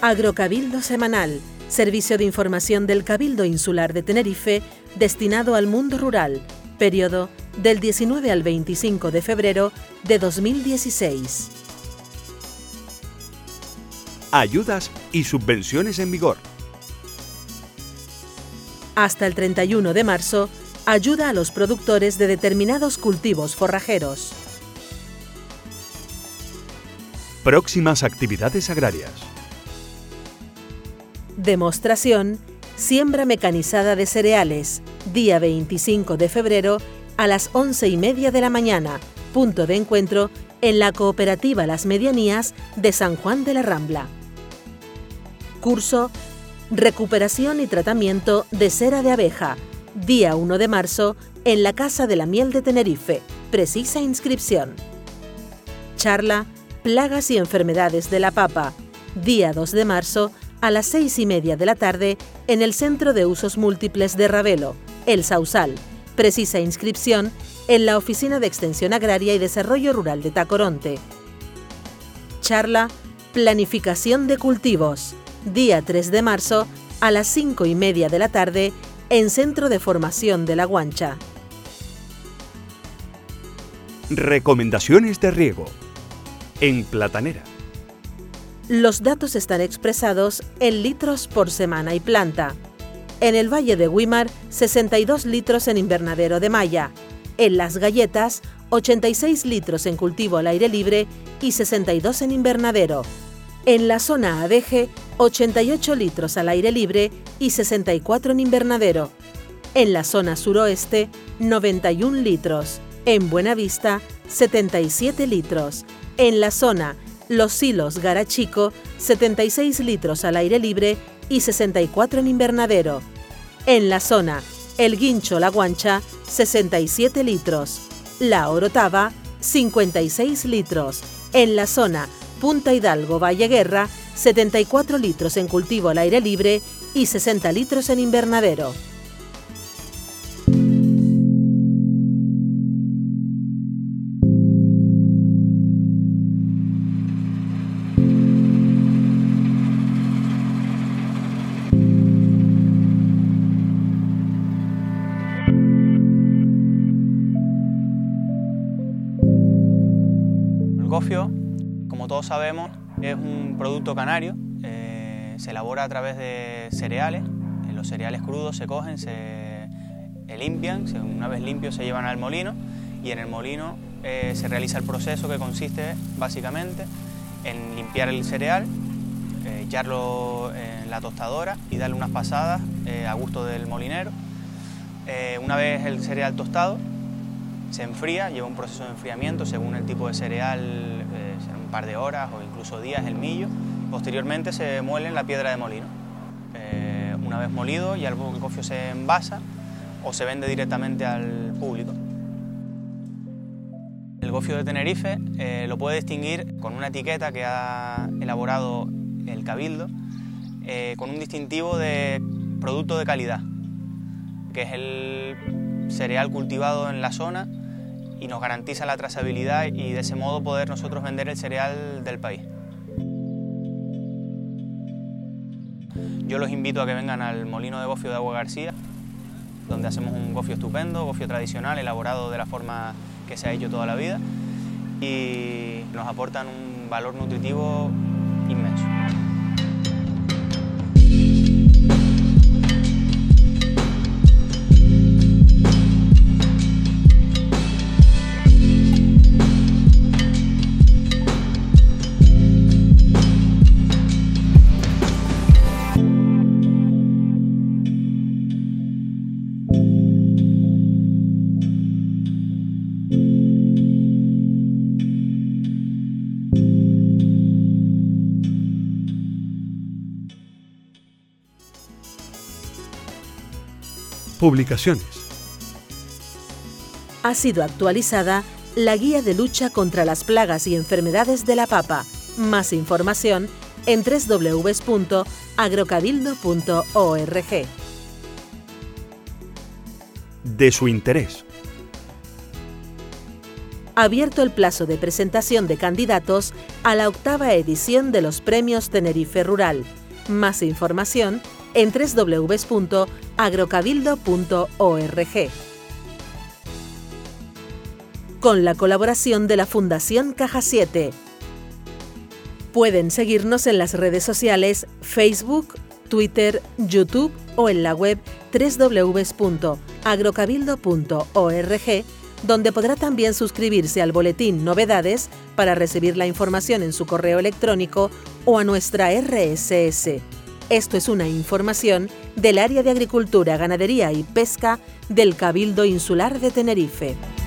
Agrocabildo Semanal, servicio de información del Cabildo Insular de Tenerife destinado al mundo rural, periodo del 19 al 25 de febrero de 2016. Ayudas y subvenciones en vigor. Hasta el 31 de marzo, ayuda a los productores de determinados cultivos forrajeros. Próximas actividades agrarias. Demostración, siembra mecanizada de cereales, día 25 de febrero a las 11:30 de la mañana, punto de encuentro en la Cooperativa Las Medianías de San Juan de la Rambla. Curso, recuperación y tratamiento de cera de abeja, día 1 de marzo en la Casa de la Miel de Tenerife, precisa inscripción. Charla, plagas y enfermedades de la papa, día 2 de marzo a las 6:30 de la tarde en el Centro de Usos Múltiples de Ravelo, El Sausal, precisa inscripción en la Oficina de Extensión Agraria y Desarrollo Rural de Tacoronte. Charla, planificación de cultivos, día 3 de marzo a las 5:30 de la tarde en Centro de Formación de La Guancha. Recomendaciones de riego. En Platanera. Los datos están expresados en litros por semana y planta. En el Valle de Güímar, 62 litros en invernadero de malla. En Las Galletas, 86 litros en cultivo al aire libre y 62 en invernadero. En la zona Adeje, 88 litros al aire libre y 64 en invernadero. En la zona suroeste, 91 litros. En Buenavista, 77 litros. En la zona Los Silos Garachico, 76 litros al aire libre y 64 en invernadero. En la zona El Guincho La Guancha, 67 litros. La Orotava, 56 litros. En la zona Punta Hidalgo Valle Guerra, 74 litros en cultivo al aire libre y 60 litros en invernadero. El gofio, como todos sabemos, es un producto canario, se elabora a través de cereales. Los cereales crudos se cogen, se limpian, una vez limpios se llevan al molino y en el molino se realiza el proceso que consiste básicamente en limpiar el cereal, echarlo en la tostadora y darle unas pasadas a gusto del molinero. Una vez el cereal tostado, se enfría, lleva un proceso de enfriamiento según el tipo de cereal, será un par de horas o incluso días el millo. Posteriormente se muele en la piedra de molino. Una vez molido ya el gofio se envasa o se vende directamente al público. El gofio de Tenerife lo puede distinguir con una etiqueta que ha elaborado el Cabildo, con un distintivo de producto de calidad, que es el cereal cultivado en la zona y nos garantiza la trazabilidad y de ese modo poder nosotros vender el cereal del país. Yo los invito a que vengan al molino de gofio de Agua García, donde hacemos un gofio estupendo, gofio tradicional, elaborado de la forma que se ha hecho toda la vida y nos aportan un valor nutritivo inmenso. Publicaciones. Ha sido actualizada la Guía de Lucha contra las Plagas y Enfermedades de la Papa. Más información en www.agrocabildo.org. De su interés. Abierto el plazo de presentación de candidatos a la 8ª edición de los Premios Tenerife Rural. Más información en www.agrocabildo.org. Con la colaboración de la Fundación Caja 7. Pueden seguirnos en las redes sociales Facebook, Twitter, YouTube o en la web www.agrocabildo.org, donde podrá también suscribirse al boletín Novedades para recibir la información en su correo electrónico o a nuestra RSS. Esto es una información del Área de Agricultura, Ganadería y Pesca del Cabildo Insular de Tenerife.